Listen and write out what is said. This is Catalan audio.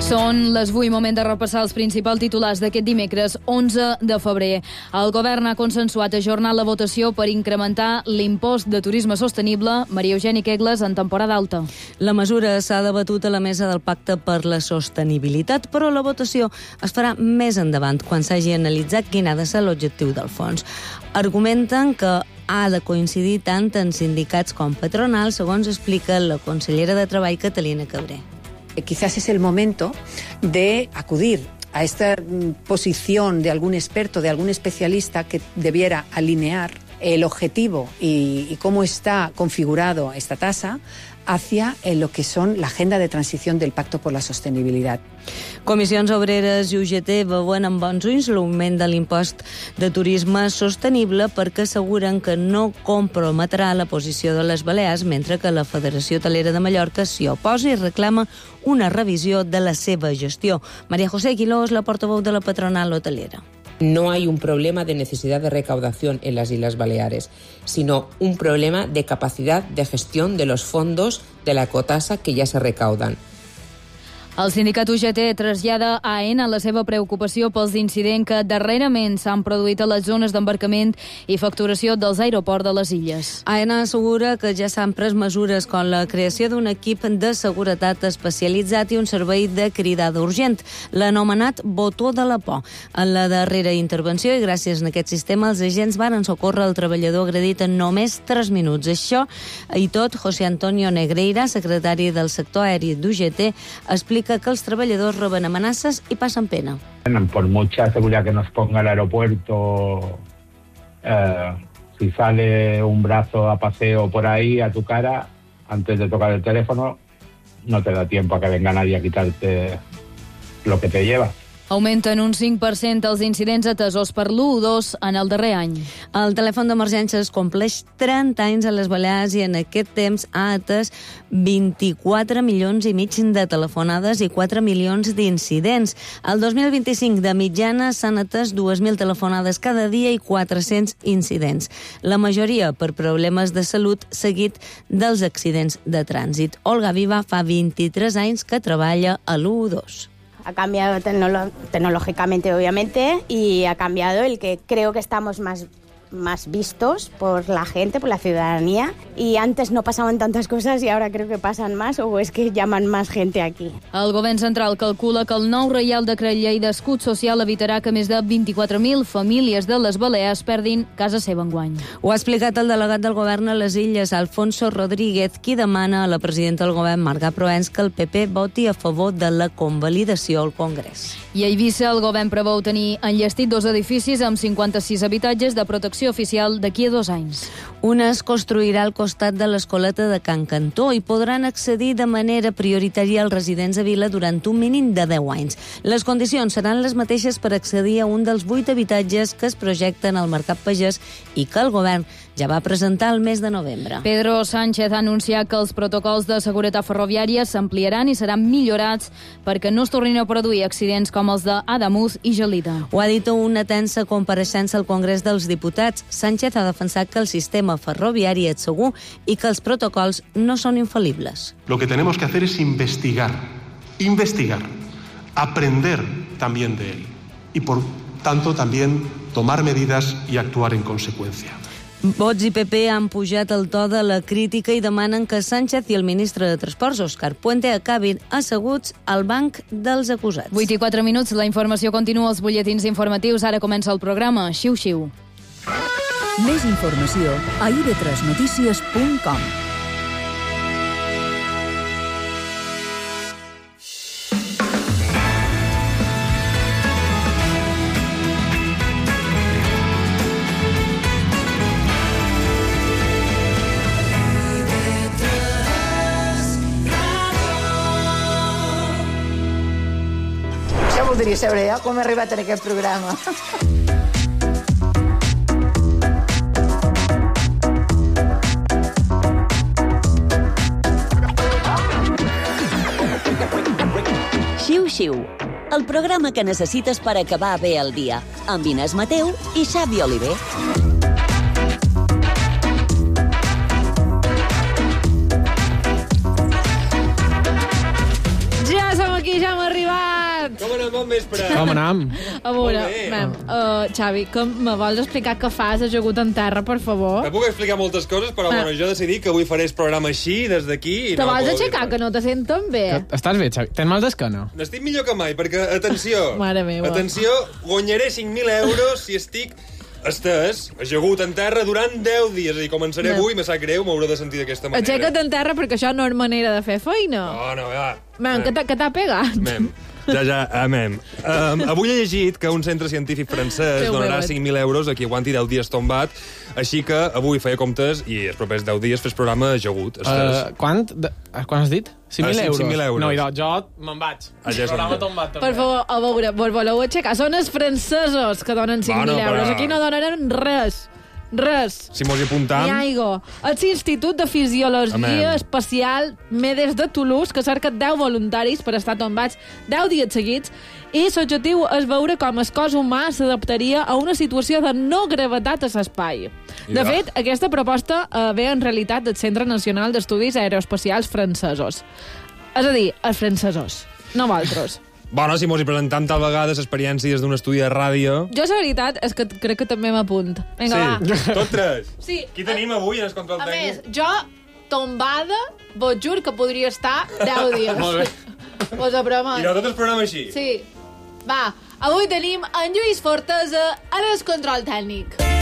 Són les 8, moment de repassar els principals titulars d'aquest dimecres 11 de febrer. El govern ha consensuat ajornar la votació per incrementar l'impost de turisme sostenible. Maria Eugènia Kegles, en temporada alta. La mesura s'ha debatut a la mesa del Pacte per la Sostenibilitat, però la votació es farà més endavant, quan s'hagi analitzat quin ha de ser l'objectiu del fons. Argumenten que ha de coincidir tant en sindicats com patronals, segons explica la consellera de Treball, Catalina Cabré. Quizás es el momento de acudir a esta posición de algún experto, de algún especialista que debiera alinear el objetivo y cómo está configurado esta tasa hacia lo que son la agenda de transición del Pacto por la Sostenibilidad. Comissions Obreres i UGT veuen amb bons ulls l'augment de l'impost de turisme sostenible perquè asseguren que no comprometrà la posició de les Balears, mentre que la Federació Hotelera de Mallorca s'hi oposa i reclama una revisió de la seva gestió. María José Quilós, la portaveu de la patronal hotelera. No hay un problema de necesidad de recaudación en las Islas Baleares, sino un problema de capacidad de gestión de los fondos de la ecotasa que ya se recaudan. El sindicat UGT trasllada a AENA la seva preocupació pels incidents que darrerament s'han produït a les zones d'embarcament i facturació dels aeroports de les illes. AENA assegura que ja s'han pres mesures com la creació d'un equip de seguretat especialitzat i un servei de cridada urgent, l'anomenat botó de la por. En la darrera intervenció, i gràcies a aquest sistema, els agents van socórrer el treballador agredit en només 3 minuts. Això i tot, José Antonio Negreira, secretari del sector aeri d'UGT, explica que els treballadors reben amenaces i passen pena. Por mucha seguridad que nos ponga el aeropuerto, si sale un brazo a paseo por ahí a tu cara, antes de tocar el teléfono, no te da tiempo a que venga nadie a quitarte lo que te llevas. Augmenten un 5% els incidents atesos per l'112 en el darrer any. El telèfon d'emergències compleix 30 anys a les Balears i en aquest temps ha atès 24 milions i mig de telefonades i 4 milions d'incidents. El 2025, de mitjana, s'han atès 2.000 telefonades cada dia i 400 incidents. La majoria per problemes de salut, seguit dels accidents de trànsit. Olga Viva fa 23 anys que treballa a l'112. Ha cambiado tecnológicamente, obviamente, y ha cambiado el que creo que estamos más vistos por la gente, por la ciudadanía, y antes no pasaban tantas cosas y ahora creo que pasan más, o es que llaman más gente aquí. El govern central calcula que el nou Reial Decret Llei d'Escut Social evitarà que més de 24.000 famílies de les Balears perdin casa seva enguany. Ho ha explicat el delegat del govern a les Illes, Alfonso Rodríguez, qui demana a la presidenta del govern, Marga Proens, que el PP voti a favor de la convalidació al Congrés. I a Eivissa el govern preveu tenir enllestit 2 edificis amb 56 habitatges de protecció oficial d'aquí a 2 anys. Un es construirà al costat de l'escoleta de Can Cantó i podran accedir de manera prioritària als residents a Vila durant un mínim de 10 anys. Les condicions seran les mateixes per accedir a un dels 8 habitatges que es projecten al Mercat Pagès i que el govern ja va presentar el mes de novembre. Pedro Sánchez ha anunciat que els protocols de seguretat ferroviària s'ampliaran i seran millorats perquè no es tornin a produir accidents com els d'Ademús i Gelida. Ho ha dit una tensa compareixença al Congrés dels Diputats. Sánchez ha defensat que el sistema ferroviari és segur i que els protocols no són infal·libles. Lo que tenemos que hacer es investigar, aprender también de él y por tanto también tomar medidas y actuar en consecuencia. Vox i PP han pujat el to de la crítica i demanen que Sánchez i el ministre de Transports, Òscar Puente, acabin asseguts al banc dels acusats. 8 i 4 minuts, la informació continua als butlletins informatius. Ara comença el programa Xiu-Xiu. Més informació a ib3notícies.com. Voldria saber jo com he arribat en aquest programa. Xiu-Xiu, el programa que necessites per acabar bé el dia, amb Inés Mateu i Xavi Oliver. Ja som aquí, ja hem arribat. Com anem, bon vespre? Com anem? A veure, Xavi, que me vols explicar què fas ajagut en terra, per favor? Te puc explicar moltes coses, però bueno, jo he decidit que avui faré el programa així, des d'aquí... Te vols aixecar, que no te senten bé? Estàs bé, Xavi? Tens mal d'esquena? N'estic millor que mai, perquè, atenció, Mare meva. Atenció, guanyaré 5.000 euros si estic estès, ajagut en terra durant 10 dies. És a dir, començaré avui, me sap greu, m'hauré de sentir d'aquesta manera. Aixeca't en terra, perquè això no és manera de fer feina. No, va. Mem, que t'ha pegat? Mem. Avui he llegit que un centre científic francès donarà 5.000 euros a qui aguanti 10 dies tombat, així que avui feia comptes i els propers 10 dies fes programa ajagut. Quant has dit? 5.000 euros? 5.000 euros. No, jo me'n vaig. Programa tombat també. Per favor, a veure, vos voleu aixecar. Són els francesos que donen 5.000 euros. Aquí no donaran res. Res. Si mos hi apuntam... Ni aigua. L'Institut de Fisiologia Espacial Medes de Toulouse, que cerca 10 voluntaris per estar tombats 10 dies seguits, i l'objectiu és veure com el cos humà s'adaptaria a una situació de no gravetat a l'espai. De fet, aquesta proposta ve en realitat del Centre Nacional d'Estudis Aeroespacials francesos. És a dir, els francesos, no vosaltres. Bueno, si mos hi presentam tal vegada les experiències d'un estudi de ràdio... Jo, la veritat, és que crec que també m'apunt. Vinga, va. Tot tres? Sí. Qui tenim avui en el control tècnic? A més, jo, tombada, vos jur que podria estar 10 dies. Molt bé. Vos apromet. I no tot el programa així? Sí. Va, avui tenim en Lluís Fortesa a el control tècnic.